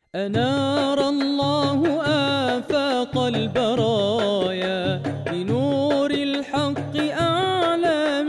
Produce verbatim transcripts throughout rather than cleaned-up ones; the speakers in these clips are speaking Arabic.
أنار الله آفاق البرايا بنور الحق أعلام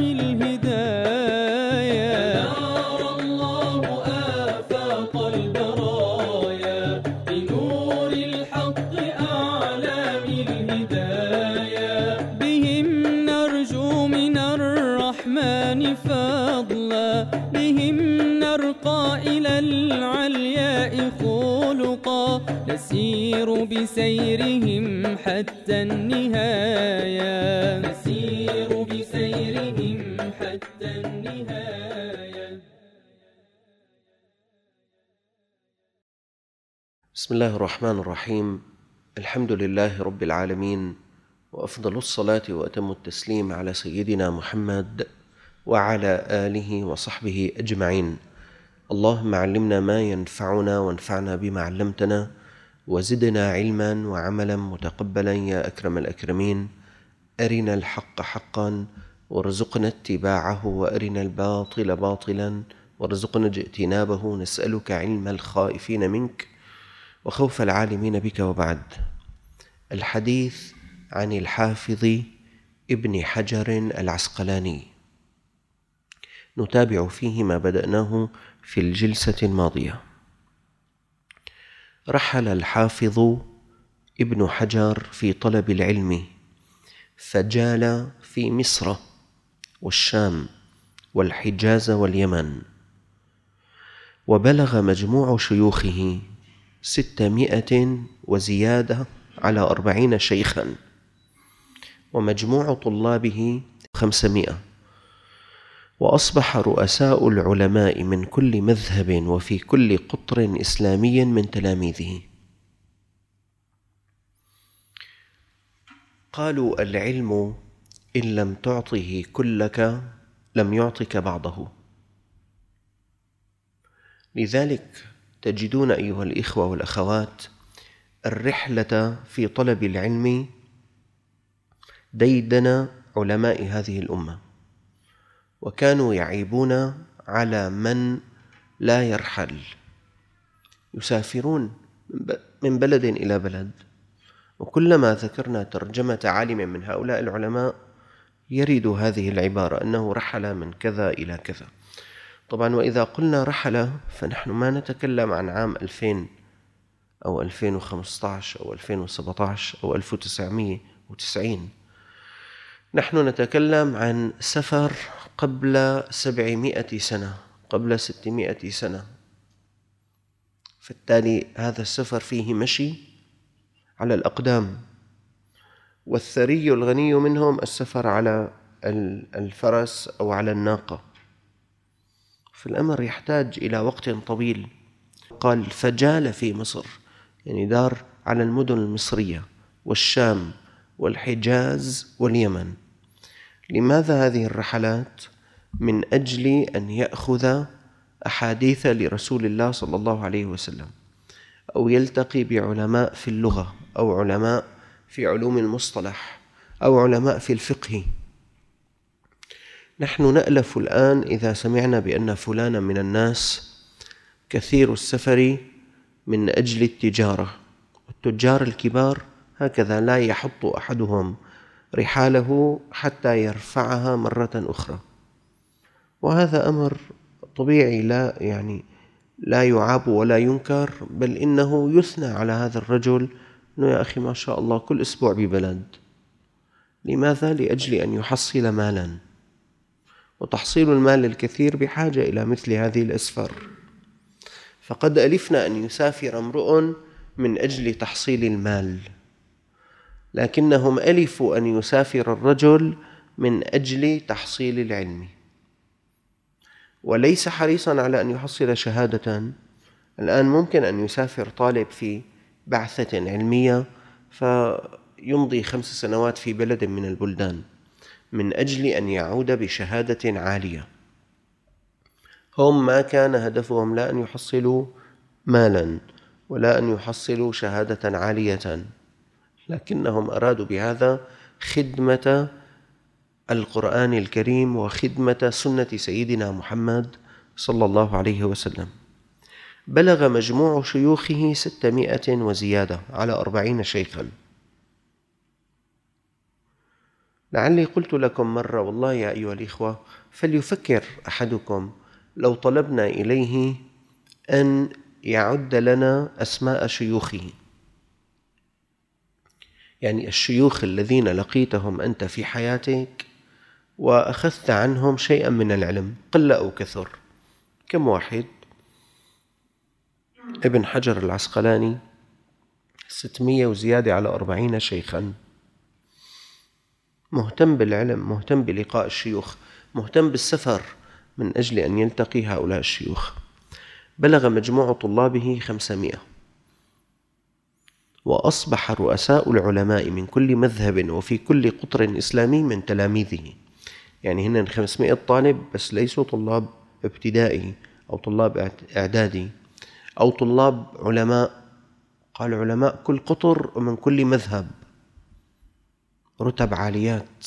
الهدايا. أنار الله آفاق البرايا بنور الحق أعلام الهدايا. بهم نرجو من الرحمن فضلا، بهم نرقى إلى العلياء خلقا، نسير بسيرهم حتى النهاية، نسير بسيرهم حتى النهاية. بسم الله الرحمن الرحيم. الحمد لله رب العالمين، وأفضل الصلاة وأتم التسليم على سيدنا محمد وعلى آله وصحبه أجمعين. اللهم علمنا ما ينفعنا وانفعنا بما علمتنا، وزدنا علما وعملا متقبلا يا أكرم الأكرمين. أرنا الحق حقا وارزقنا اتباعه، وأرنا الباطل باطلا وارزقنا اجتنابه. نسألك علم الخائفين منك وخوف العالمين بك. وبعد، الحديث عن الحافظ ابن حجر العسقلاني، نتابع فيه ما بدأناه في الجلسة الماضية. رحل الحافظ ابن حجر في طلب العلم، فجال في مصر والشام والحجاز واليمن، وبلغ مجموع شيوخه ستمائة وزيادة على أربعين شيخا، ومجموع طلابه خمسمائة، وأصبح رؤساء العلماء من كل مذهب وفي كل قطر إسلامي من تلاميذه. قالوا: العلم إن لم تعطه كلك لم يعطك بعضه. لذلك تجدون أيها الإخوة والأخوات الرحلة في طلب العلم ديدن علماء هذه الأمة، وكانوا يعيبون على من لا يرحل، يسافرون من بلد إلى بلد. وكلما ذكرنا ترجمة عالم من هؤلاء العلماء يرد هذه العبارة أنه رحل من كذا إلى كذا. طبعا وإذا قلنا رحل فنحن ما نتكلم عن عام ألفين أو ألفين وخمسة عشر أو ألفين وسبعة عشر أو ألف وتسعمائة وتسعين، نحن نتكلم عن سفر قبل سبعمائة سنة، قبل ستمائة سنة. فبالتالي هذا السفر فيه مشي على الأقدام، والثري الغني منهم السفر على الفرس أو على الناقة، فالأمر يحتاج إلى وقت طويل. قال: فجال في مصر، يعني دار على المدن المصرية والشام والحجاز واليمن. لماذا هذه الرحلات؟ من أجل أن يأخذ أحاديث لرسول الله صلى الله عليه وسلم، أو يلتقي بعلماء في اللغة، أو علماء في علوم المصطلح، أو علماء في الفقه. نحن نألف الآن إذا سمعنا بأن فلانا من الناس كثير السفر من أجل التجارة. التجار الكبار هكذا لا يحط أحدهم رحاله حتى يرفعها مرة أخرى، وهذا أمر طبيعي، لا يعني لا يعاب ولا ينكر، بل إنه يثنى على هذا الرجل إنه يا أخي ما شاء الله كل أسبوع ببلد. لماذا؟ لأجل أن يحصل مالا، وتحصيل المال الكثير بحاجة إلى مثل هذه الأسفار. فقد ألفنا أن يسافر امرؤ من أجل تحصيل المال، لكنهم ألفوا أن يسافر الرجل من أجل تحصيل العلم، وليس حريصا على أن يحصل شهادة. الآن ممكن أن يسافر طالب في بعثة علمية فيمضي خمس سنوات في بلد من البلدان من أجل أن يعود بشهادة عالية. هم ما كان هدفهم لا أن يحصلوا مالا ولا أن يحصلوا شهادة عالية، لكنهم أرادوا بهذا خدمة القرآن الكريم وخدمة سنة سيدنا محمد صلى الله عليه وسلم. بلغ مجموع شيوخه ستمائة وزيادة على أربعين شيخا. لعلي قلت لكم مرة والله يا أيها الإخوة فليفكر أحدكم لو طلبنا إليه أن يعد لنا أسماء شيوخه، يعني الشيوخ الذين لقيتهم أنت في حياتك وأخذت عنهم شيئا من العلم قل أو كثر. كم واحد؟ ابن حجر العسقلاني ستمائة وزيادة على أربعين شيخا، مهتم بالعلم، مهتم بلقاء الشيوخ، مهتم بالسفر من أجل أن يلتقي هؤلاء الشيوخ. بلغ مجموع طلابه خمسمائة، وأصبح رؤساء العلماء من كل مذهب وفي كل قطر إسلامي من تلاميذه. يعني هن خمسمائة طالب بس ليسوا طلاب ابتدائي أو طلاب إعدادي أو طلاب علماء، قال علماء كل قطر ومن كل مذهب، رتب عاليات.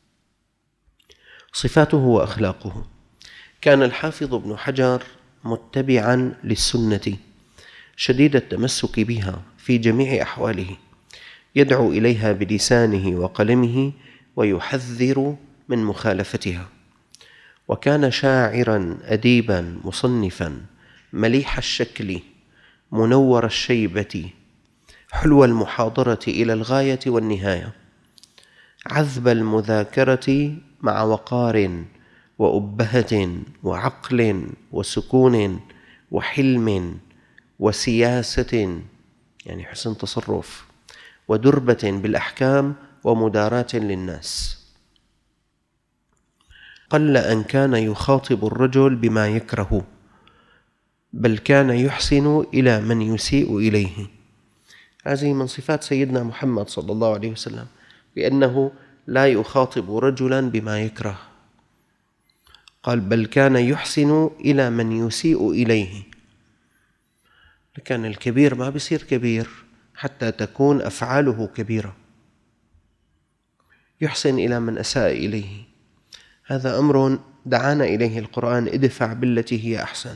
صفاته وأخلاقه: كان الحافظ ابن حجر متبعا للسنة شديد التمسك بها في جميع أحواله، يدعو إليها بلسانه وقلمه ويحذر من مخالفتها. وكان شاعرا أديبا مصنفا مليح الشكل منور الشيبة حلو المحاضرة إلى الغاية والنهاية، عذب المذاكرة مع وقار وأبهة وعقل وسكون وحلم وسياسة، يعني حسن تصرف، ودربة بالأحكام ومداراة للناس. قل أن كان يخاطب الرجل بما يكره، بل كان يحسن إلى من يسيء إليه. هذه من صفات سيدنا محمد صلى الله عليه وسلم، بأنه لا يخاطب رجلا بما يكره، قال بل كان يحسن إلى من يسيء إليه. لكن الكبير ما بيصير كبير حتى تكون أفعاله كبيرة، يحسن إلى من أساء إليه. هذا أمر دعانا إليه القرآن: ادفع بالتي هي أحسن.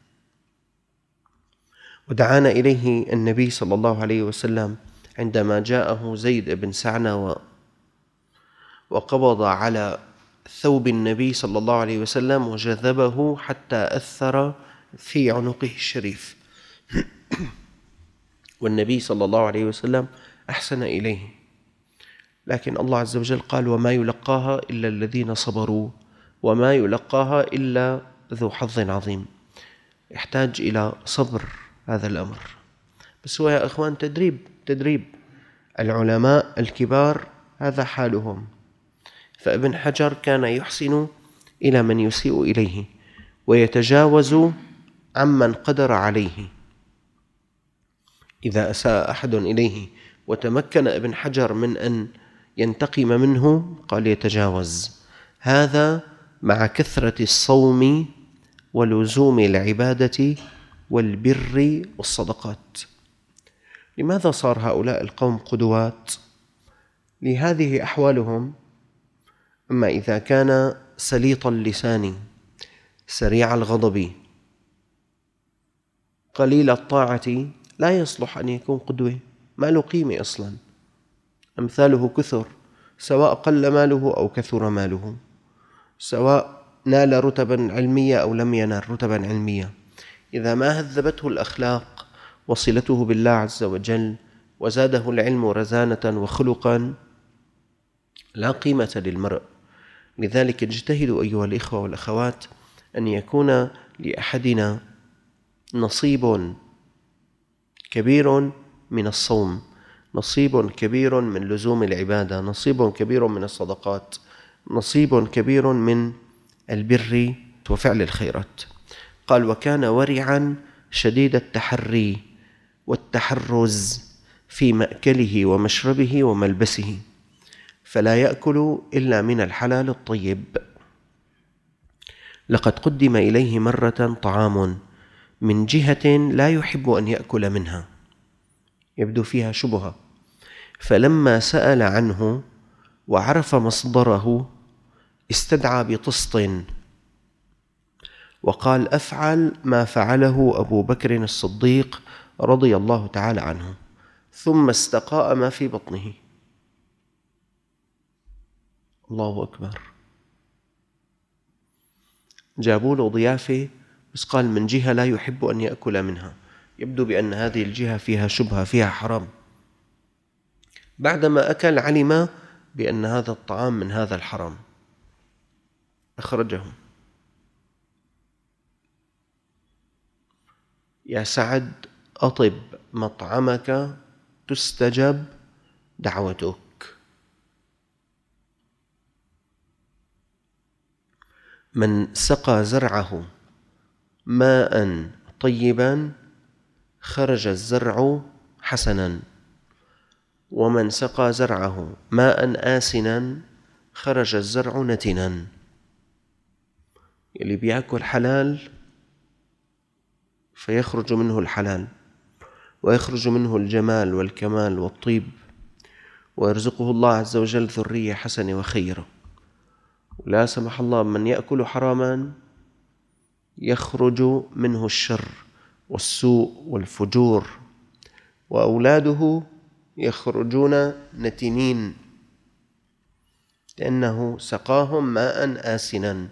ودعانا إليه النبي صلى الله عليه وسلم عندما جاءه زيد بن سعنة وقبض على ثوب النبي صلى الله عليه وسلم وجذبه حتى أثر في عنقه الشريف، والنبي صلى الله عليه وسلم أحسن إليه. لكن الله عز وجل قال: وما يلقاها إلا الذين صبروا وما يلقاها إلا ذو حظ عظيم. يحتاج إلى صبر هذا الأمر، بس هو يا أخوان تدريب تدريب العلماء الكبار هذا حالهم. فابن حجر كان يحسن إلى من يسيء إليه ويتجاوز عمن قدر عليه. إذا أساء أحد إليه وتمكن ابن حجر من أن ينتقم منه قال يتجاوز. هذا مع كثرة الصوم ولزوم العبادة والبر والصدقات. لماذا صار هؤلاء القوم قدوات؟ لهذه أحوالهم. أما إذا كان سليط اللسان سريع الغضب قليل الطاعة لا يصلح أن يكون قدوة، ما له قيمة أصلا. أمثاله كثر، سواء قل ماله أو كثر ماله، سواء نال رتبا علمية أو لم ينال رتبا علمية. إذا ما هذبته الأخلاق وصلته بالله عز وجل وزاده العلم رزانة وخلقا لا قيمة للمرء. لذلك اجتهدوا أيها الإخوة والأخوات أن يكون لأحدنا نصيب كبير من الصوم، نصيب كبير من لزوم العبادة، نصيب كبير من الصدقات، نصيب كبير من البر وفعل الخيرات. قال: وكان ورعا شديد التحري والتحرز في مأكله ومشربه وملبسه، فلا يأكل إلا من الحلال الطيب. لقد قدم إليه مرة طعام من جهة لا يحب أن يأكل منها، يبدو فيها شبهة، فلما سأل عنه وعرف مصدره استدعى بطست وقال: أفعل ما فعله أبو بكر الصديق رضي الله تعالى عنه، ثم استقاء ما في بطنه. الله أكبر. جابوا له ضيافة، بس قال من جهة لا يحب أن يأكل منها، يبدو بأن هذه الجهة فيها شبهة، فيها حرام. بعدما أكل علم بأن هذا الطعام من هذا الحرام، أخرجه. يا سعد، أطب مطعمك تستجب دعوتك. من سقى زرعه ماء طيبا خرج الزرع حسنا، ومن سقى زرعه ماء آسنا خرج الزرع نتنا. اللي بيأكل حلال فيخرج منه الحلال، ويخرج منه الجمال والكمال والطيب، ويرزقه الله عز وجل ذرية حسنة وخيرة. ولا سمح الله من يأكل حراما يخرج منه الشر والسوء والفجور، وأولاده يخرجون نتنين لأنه سقاهم ماء آسنا.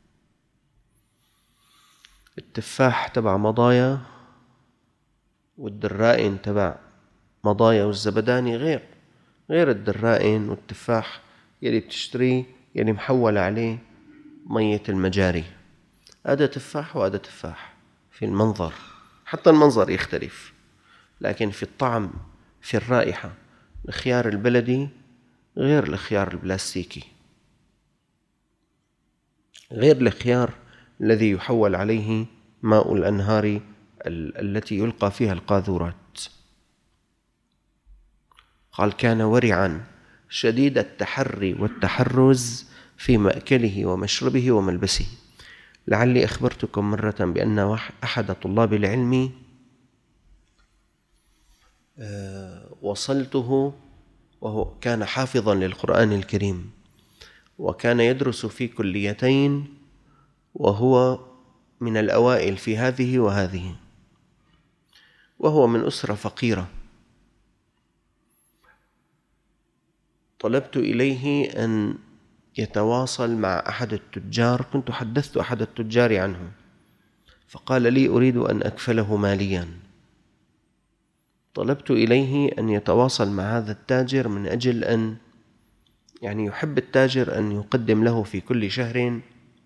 التفاح تبع مضايا والدرائن تبع مضايا والزبداني غير غير الدرائن والتفاح يلي بتشتريه يلي محول عليه مية المجاري. هذا تفاح وهذا تفاح، في المنظر حتى المنظر يختلف، لكن في الطعم في الرائحة الخيار البلدي غير الخيار البلاستيكي، غير الخيار الذي يحول عليه ماء الأنهار التي يلقى فيها القاذورات. قال: كان ورعا شديد التحري والتحرز في مأكله ومشربه وملبسه. لعلي أخبرتكم مرة بأن أحد طلاب العلم وصلته وهو كان حافظا للقرآن الكريم، وكان يدرس في كليتين، وهو من الأوائل في هذه وهذه، وهو من أسرة فقيرة. طلبت إليه أن يتواصل مع أحد التجار، كنت حدثت أحد التجار عنه، فقال لي: أريد أن أكفله ماليا. طلبت إليه أن يتواصل مع هذا التاجر من أجل أن يعني يحب التاجر أن يقدم له في كل شهر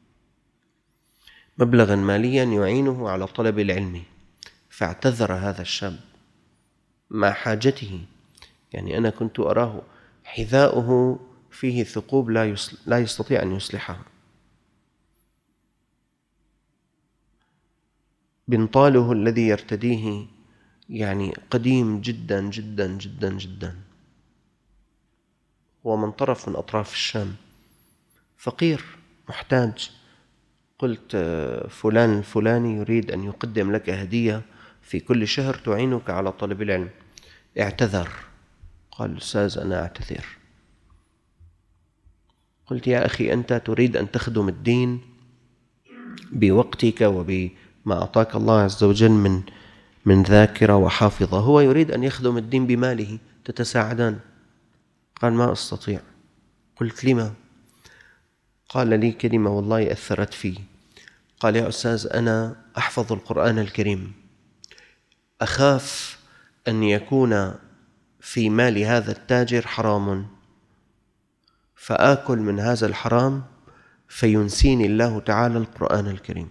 مبلغا ماليا يعينه على طلب العلم. فاعتذر هذا الشاب مع حاجته، يعني أنا كنت أراه حذاؤه فيه ثقوب لا لا يستطيع أن يصلحها، بنطاله الذي يرتديه يعني قديم جدا جدا جدا جدا، هو من طرف من أطراف الشام، فقير محتاج. قلت: فلان الفلاني يريد أن يقدم لك هدية في كل شهر تعينك على طلب العلم. اعتذر، قال: أستاذ أنا أعتذر. قلت: يا أخي، أنت تريد أن تخدم الدين بوقتك وبما أعطاك الله عز وجل من من ذاكرة وحافظة، هو يريد أن يخدم الدين بماله، تتساعدان. قال: ما أستطيع. قلت: لما؟ قال لي كلمة والله أثرت فيه. قال: يا أستاذ، أنا أحفظ القرآن الكريم، أخاف أن يكون في مال هذا التاجر حرام، فآكل من هذا الحرام فينسيني الله تعالى القرآن الكريم.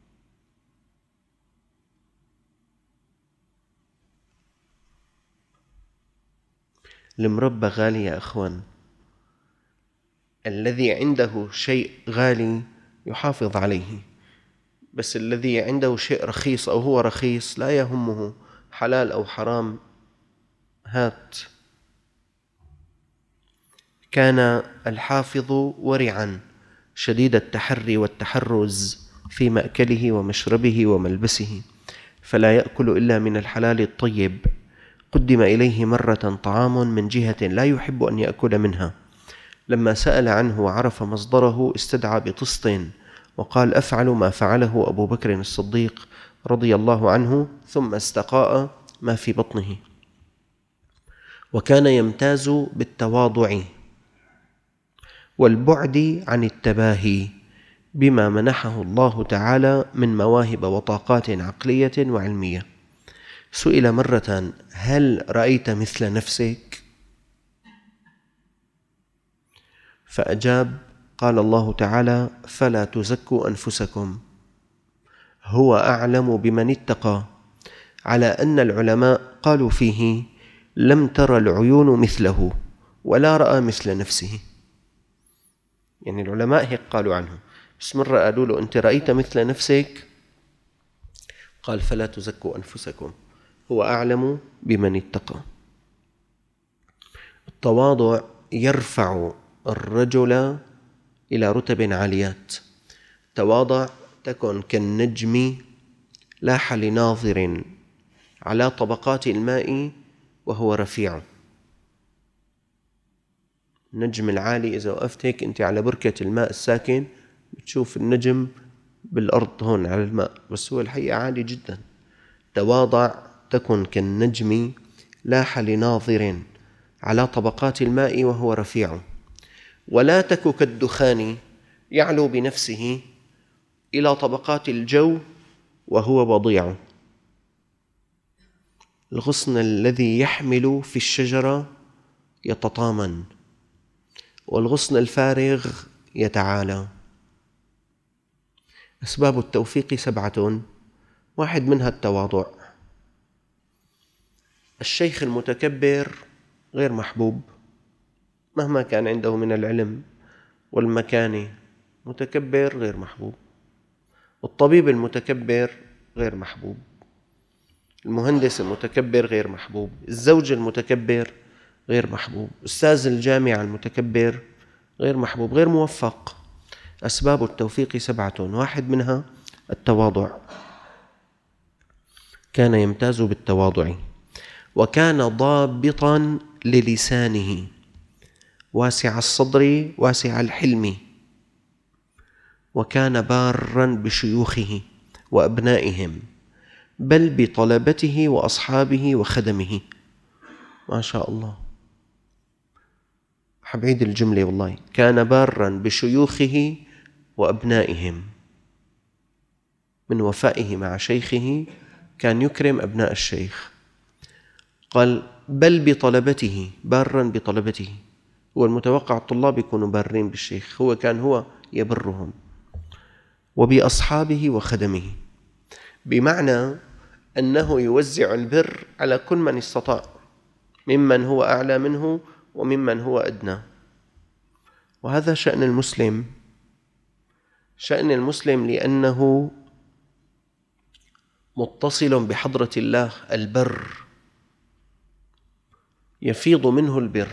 المربى غالي يا أخوان، الذي عنده شيء غالي يحافظ عليه، بس الذي عنده شيء رخيص أو هو رخيص لا يهمه حلال أو حرام، هات. كان الحافظ ورعا شديد التحري والتحرز في مأكله ومشربه وملبسه، فلا يأكل إلا من الحلال الطيب. قدم إليه مرة طعام من جهة لا يحب أن يأكل منها، لما سأل عنه وعرف مصدره استدعى بطست وقال أفعل ما فعله أبو بكر الصديق رضي الله عنه ثم استقاء ما في بطنه. وكان يمتاز بالتواضع والبعد عن التباهي بما منحه الله تعالى من مواهب وطاقات عقلية وعلمية. سئل مرة: هل رأيت مثل نفسك؟ فأجاب قال الله تعالى: فلا تزكوا أنفسكم هو أعلم بمن اتقى، على أن العلماء قالوا فيه: لم تر العيون مثله ولا رأى مثل نفسه. يعني العلماء هيك قالوا عنه، بس مرة قالوا له: أنت رأيت مثل نفسك؟ قال: فلا تزكوا أنفسكم هو أعلم بمن اتقى. التواضع يرفع الرجل إلى رتب عاليات. تواضع تكن كالنجم لاح لناظر على طبقات الماء وهو رفيع. النجم العالي إذا وقفت هيك أنت على بركة الماء الساكن بتشوف النجم بالأرض هون على الماء، بس هو الحقيقة عالي جدا. تواضع تكن كالنجم لاح لناظر على طبقات الماء وهو رفيع، ولا تك كالدخان يعلو بنفسه إلى طبقات الجو وهو وضيع. الغصن الذي يحمل في الشجرة يتطامن، والغصن الفارغ يتعالى. أسباب التوفيق سبعة، واحد منها التواضع. الشيخ المتكبر غير محبوب مهما كان عنده من العلم والمكانة، متكبر غير محبوب. الطبيب المتكبر غير محبوب، المهندس المتكبر غير محبوب، الزوج المتكبر غير محبوب، أستاذ الجامعة المتكبر غير محبوب، غير موفق. أسباب التوفيق سبعة، واحد منها التواضع. كان يمتاز بالتواضع، وكان ضابطا للسانه، واسع الصدر واسع الحلم، وكان بارا بشيوخه وأبنائهم، بل بطلبته وأصحابه وخدمه. ما شاء الله، حبعيد الجملة والله. كان بارا بشيوخه وأبنائهم، من وفائه مع شيخه كان يكرم أبناء الشيخ. قال: بل بطلبته، بارا بطلبته. هو المتوقع الطلاب يكونوا بارين بالشيخ، هو كان هو يبرهم. وبأصحابه وخدمه، بمعنى أنه يوزع البر على كل من استطاع، ممن هو أعلى منه وممن هو أدنى. وهذا شأن المسلم، شأن المسلم لأنه متصل بحضرة الله البر، يفيض منه البر،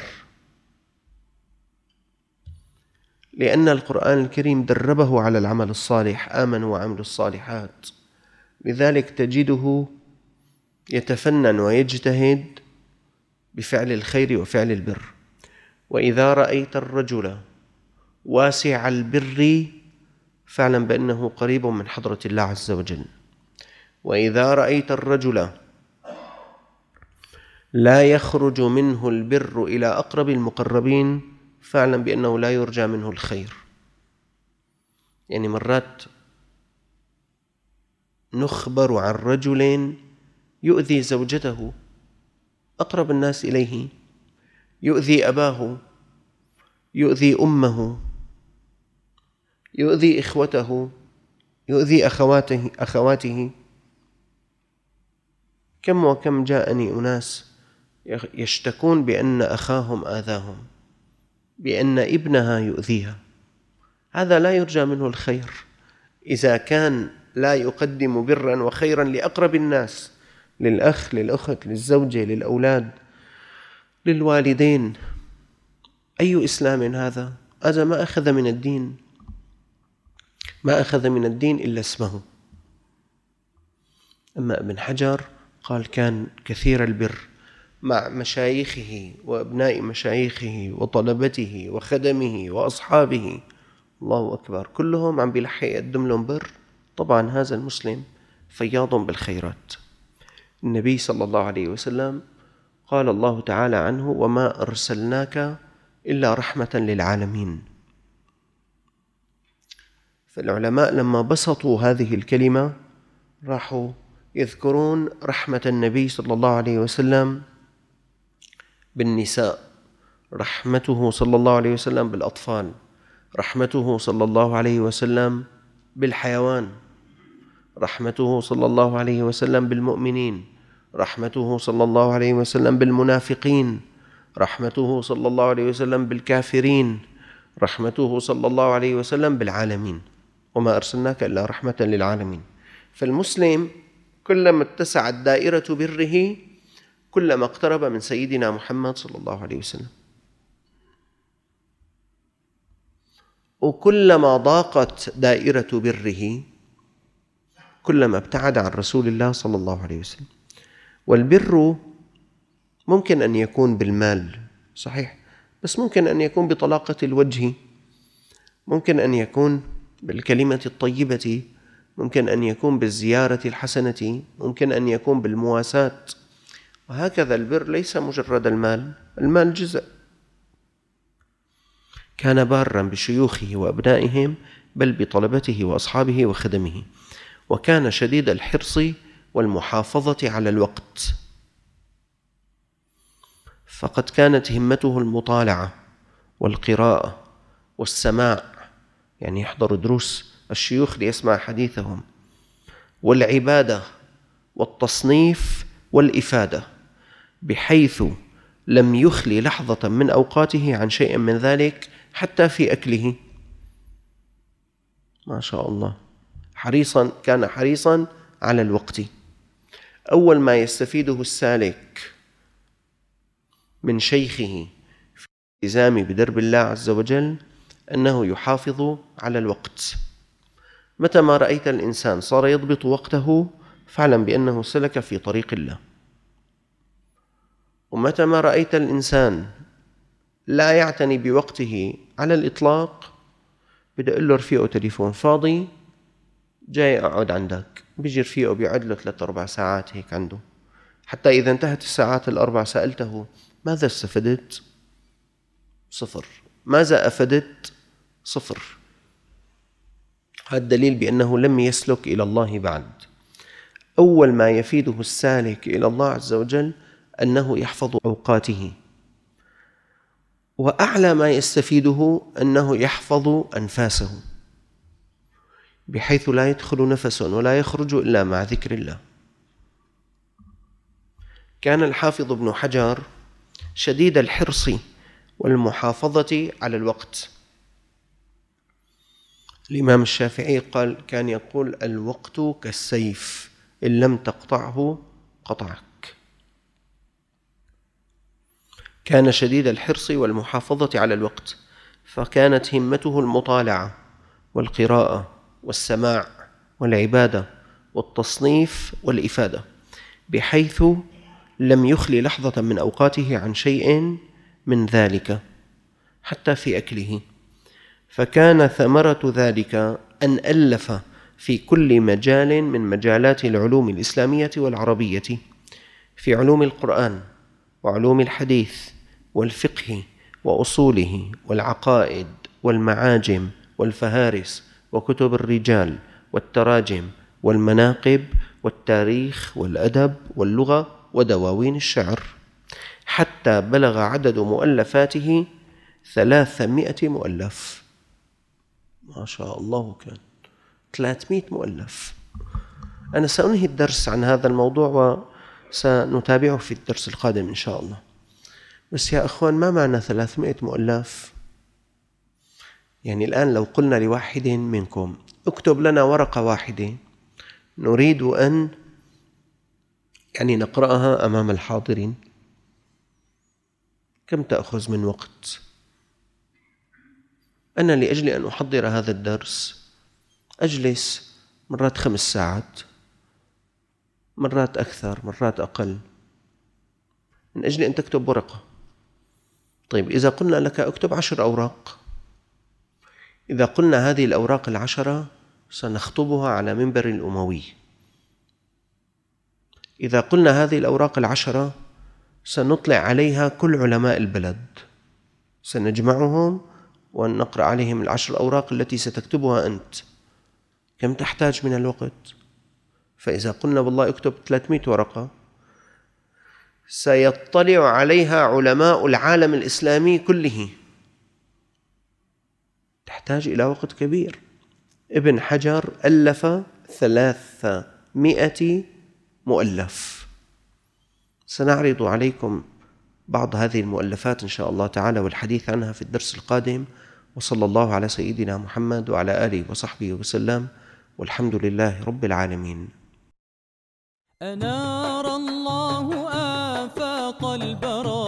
لأن القرآن الكريم دربه على العمل الصالح، آمنوا وعملوا الصالحات. لذلك تجده يتفنن ويجتهد بفعل الخير وفعل البر. وإذا رأيت الرجل واسع البر فاعلم بأنه قريب من حضرة الله عز وجل. وإذا رأيت الرجل لا يخرج منه البر إلى أقرب المقربين فاعلم بأنه لا يرجى منه الخير. يعني مرات نخبر عن رجل يؤذي زوجته، أقرب الناس إليه، يؤذي أباه، يؤذي أمه، يؤذي إخوته، يؤذي أخواته أخواته. كم وكم جاءني أناس يشتكون بأن أخاهم آذاهم، بأن ابنها يؤذيها. هذا لا يرجى منه الخير. إذا كان لا يقدم برا وخيرا لأقرب الناس، للأخ، للأخت، للزوجة، للأولاد، للوالدين، أي إسلام هذا؟ هذا ما أخذ من الدين، ما أخذ من الدين إلا اسمه. أما ابن حجر قال: كان كثير البر مع مشايخه وأبناء مشايخه وطلبته وخدمه وأصحابه الله أكبر، كلهم عم بيلحق يقدم لهم بر. طبعا هذا المسلم فياض بالخيرات. النبي صلى الله عليه وسلم قال الله تعالى عنه: وما أرسلناك إلا رحمة للعالمين. فالعلماء لما بسطوا هذه الكلمة راحوا يذكرون رحمة النبي صلى الله عليه وسلم بالنساء، رحمته صلى الله عليه وسلم بالأطفال، رحمته صلى الله عليه وسلم بالحيوان، رحمته صلى الله عليه وسلم بالمؤمنين، رحمته صلى الله عليه وسلم بالمنافقين، رحمته صلى الله عليه وسلم بالكافرين، رحمته صلى الله عليه وسلم بالعالمين. وما أرسلناك إلا رحمة للعالمين. فالمسلم كلما اتسعت دائرة بره كلما اقترب من سيدنا محمد صلى الله عليه وسلم، وكلما ضاقت دائرة بره كلما ابتعد عن رسول الله صلى الله عليه وسلم. والبر ممكن أن يكون بالمال، صحيح، بس ممكن أن يكون بطلاقة الوجه، ممكن أن يكون بالكلمة الطيبة، ممكن أن يكون بالزيارة الحسنة، ممكن أن يكون بالمواساة. وهكذا البر ليس مجرد المال، المال جزء. كان بارا بشيوخه وأبنائهم، بل بطلبته وأصحابه وخدمه. وكان شديد الحرص والمحافظة على الوقت، فقد كانت همته المطالعة والقراءة والسماع، يعني يحضر دروس الشيوخ ليسمع حديثهم، والعبادة والتصنيف والإفادة، بحيث لم يخلي لحظة من أوقاته عن شيء من ذلك حتى في أكله. ما شاء الله، حريصا كان حريصا على الوقت. أول ما يستفيده السالك من شيخه في الالتزام بدرب الله عز وجل أنه يحافظ على الوقت. متى ما رأيت الإنسان صار يضبط وقته فاعلم بأنه سلك في طريق الله. ومتى ما رأيت الإنسان لا يعتني بوقته على الإطلاق، بدأ أقول له رفيقه تليفون فاضي جاي أقعد عندك، بيجي رفيقه بيقعد له ثلاث أربع ساعات هيك عنده، حتى إذا انتهت الساعات الأربع سألته: ماذا استفدت؟ صفر. ماذا أفدت؟ صفر. هذا دليل بأنه لم يسلك إلى الله بعد. أول ما يفيده السالك إلى الله عز وجل أنه يحفظ أوقاته، وأعلى ما يستفيده أنه يحفظ أنفاسه، بحيث لا يدخل نفس ولا يخرج إلا مع ذكر الله. كان الحافظ ابن حجر شديد الحرص والمحافظة على الوقت. الإمام الشافعي قال كان يقول: الوقت كالسيف إن لم تقطعه قطعك. كان شديد الحرص والمحافظة على الوقت، فكانت همته المطالعة والقراءة والسماع والعبادة والتصنيف والإفادة، بحيث لم يخلي لحظة من أوقاته عن شيء من ذلك حتى في أكله. فكان ثمرة ذلك أن ألف في كل مجال من مجالات العلوم الإسلامية والعربية، في علوم القرآن وعلوم الحديث والفقه وأصوله والعقائد والمعاجم والفهارس وكتب الرجال والتراجم والمناقب والتاريخ والأدب واللغة ودواوين الشعر، حتى بلغ عدد مؤلفاته ثلاثمائة مؤلف. ما شاء الله، كان ثلاثمائة مؤلف. أنا سأنهي الدرس عن هذا الموضوع وسنتابعه في الدرس القادم إن شاء الله. بس يا أخوان، ما معنى ثلاثمائة مؤلف؟ يعني الآن لو قلنا لواحد منكم اكتب لنا ورقة واحدة نريد أن يعني نقرأها أمام الحاضرين، كم تأخذ من وقت؟ أنا لأجل أن أحضر هذا الدرس أجلس مرات خمس ساعات، مرات أكثر، مرات أقل، من أجل أن تكتب ورقة. طيب إذا قلنا لك اكتب عشر أوراق، إذا قلنا هذه الأوراق العشرة سنخطبها على منبر الأموي. إذا قلنا هذه الأوراق العشرة سنطلع عليها كل علماء البلد، سنجمعهم ونقرأ عليهم العشر أوراق التي ستكتبها أنت. كم تحتاج من الوقت؟ فإذا قلنا والله اكتب ثلاثمائة ورقة سيطلع عليها علماء العالم الإسلامي كله، تحتاج إلى وقت كبير. ابن حجر ألف ثلاثمائة مؤلف. سنعرض عليكم بعض هذه المؤلفات إن شاء الله تعالى والحديث عنها في الدرس القادم. وصلى الله على سيدنا محمد وعلى آله وصحبه وسلم، والحمد لله رب العالمين. أنار الله آفاق البرايا